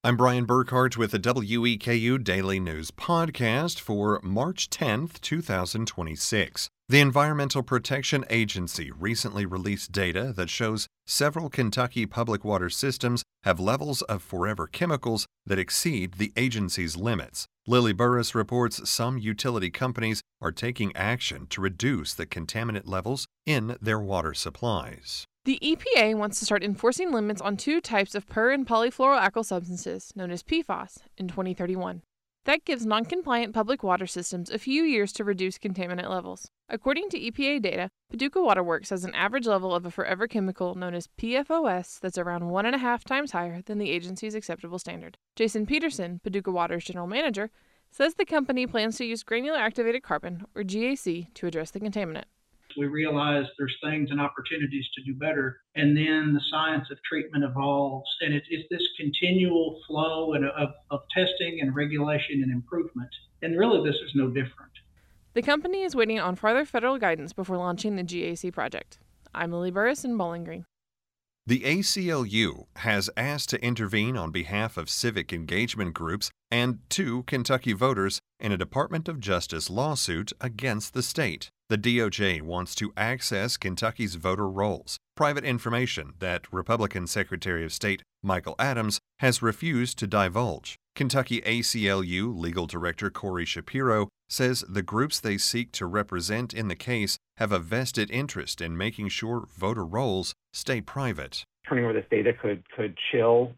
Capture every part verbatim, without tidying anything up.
I'm Brian Burkhart with the W E K U Daily News Podcast for March tenth, two thousand twenty-six. The Environmental Protection Agency recently released data that shows several Kentucky public water systems have levels of forever chemicals that exceed the agency's limits. Lily Burris reports some utility companies are taking action to reduce the contaminant levels in their water supplies. The E P A wants to start enforcing limits on two types of per- and polyfluoroalkyl substances, known as P FAS, in twenty thirty-one. That gives non-compliant public water systems a few years to reduce contaminant levels. According to E P A data, Paducah Water Works has an average level of a forever chemical known as P F O S that's around one and a half times higher than the agency's acceptable standard. Jason Peterson, Paducah Water's general manager, says the company plans to use granular activated carbon, or G A C, to address the contaminant. We realize there's things and opportunities to do better, and then the science of treatment evolves, and it's, it's this continual flow and of, of testing and regulation and improvement, and really this is no different. The company is waiting on further federal guidance before launching the G A C project. I'm Lily Burris in Bowling Green. The A C L U has asked to intervene on behalf of civic engagement groups and two Kentucky voters in a Department of Justice lawsuit against the state. The D O J wants to access Kentucky's voter rolls, private information that Republican Secretary of State Michael Adams has refused to divulge. Kentucky A C L U Legal Director Corey Shapiro says the groups they seek to represent in the case have a vested interest in making sure voter rolls stay private. Turning over this data could could chill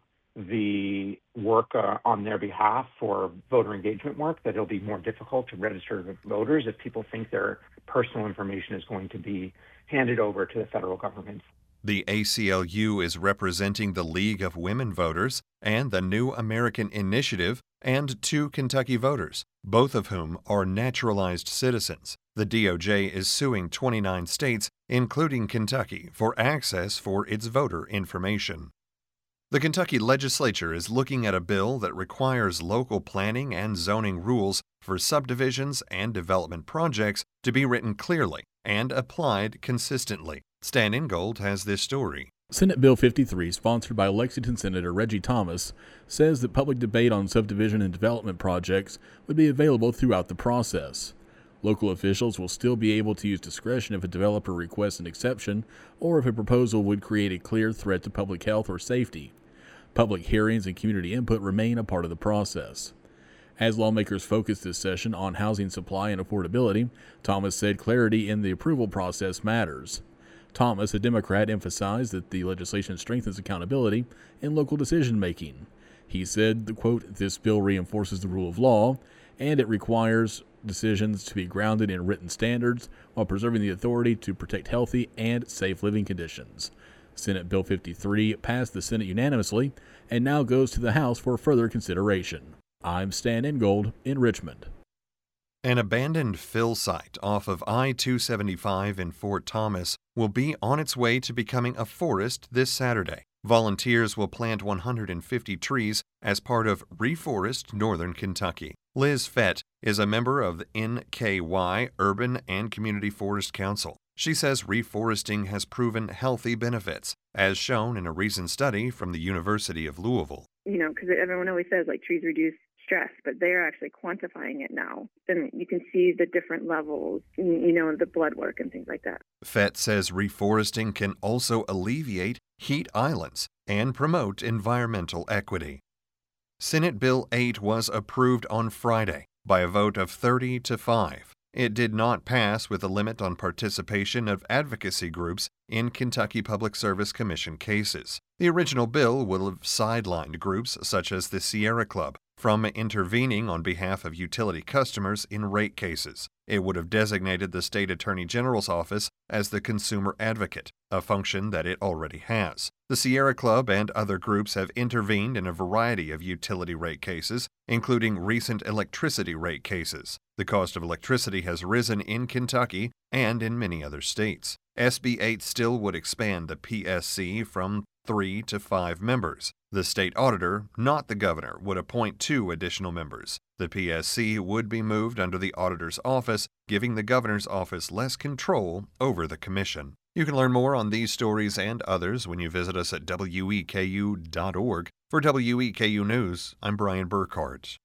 the work uh, on their behalf for voter engagement work, that it'll be more difficult to register voters if people think their personal information is going to be handed over to the federal government. The A C L U is representing the League of Women Voters and the New American Initiative and two Kentucky voters, both of whom are naturalized citizens. The D O J is suing twenty-nine states, including Kentucky, for access for its voter information. The Kentucky legislature is looking at a bill that requires local planning and zoning rules for subdivisions and development projects to be written clearly and applied consistently. Stan Ingold has this story. Senate Bill fifty-three, sponsored by Lexington Senator Reggie Thomas, says that public debate on subdivision and development projects would be available throughout the process. Local officials will still be able to use discretion if a developer requests an exception or if a proposal would create a clear threat to public health or safety. Public hearings and community input remain a part of the process. As lawmakers focus this session on housing supply and affordability, Thomas said clarity in the approval process matters. Thomas, a Democrat, emphasized that the legislation strengthens accountability in local decision-making. He said, quote, "This bill reinforces the rule of law, and it requires decisions to be grounded in written standards while preserving the authority to protect healthy and safe living conditions." Senate Bill fifty-three passed the Senate unanimously and now goes to the House for further consideration. I'm Stan Ingold in Richmond. An abandoned fill site off of I two seventy-five in Fort Thomas will be on its way to becoming a forest this Saturday. Volunteers will plant one hundred fifty trees as part of Reforest Northern Kentucky. Liz Fett is a member of the N K Y Urban and Community Forest Council. She says reforesting has proven healthy benefits, as shown in a recent study from the University of Louisville. You know, because everyone always says, like, trees reduce stress, but they're actually quantifying it now. And you can see the different levels, you know, the blood work and things like that. Fett says reforesting can also alleviate heat islands and promote environmental equity. Senate Bill eight was approved on Friday by a vote of thirty to five. It did not pass with a limit on participation of advocacy groups in Kentucky Public Service Commission cases. The original bill would have sidelined groups such as the Sierra Club from intervening on behalf of utility customers in rate cases. It would have designated the state attorney general's office as the consumer advocate, a function that it already has. The Sierra Club and other groups have intervened in a variety of utility rate cases, including recent electricity rate cases. The cost of electricity has risen in Kentucky and in many other states. S B eight still would expand the P S C from three to five members. The state auditor, not the governor, would appoint two additional members. The P S C would be moved under the auditor's office, giving the governor's office less control over the commission. You can learn more on these stories and others when you visit us at W E K U dot org. For W E K U News, I'm Brian Burkhardt.